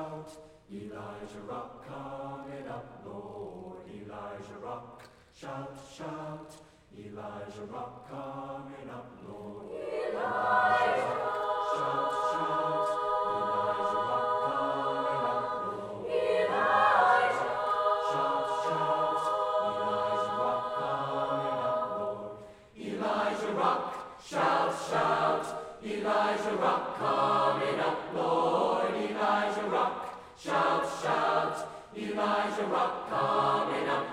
shout, Elijah Rock coming up, Lord. Elijah Rock, shout, shout, Elijah Rock coming up, Lord. Elijah Rock, shout, shout, Elijah Rock coming up, Lord. Elijah Rock, shout, shout, Elijah Rock coming up, Lord. Elijah Rock, shout, shout, Elijah Rock coming up, Lord. Elijah Rock, shout, shout, Elijah Rock coming up.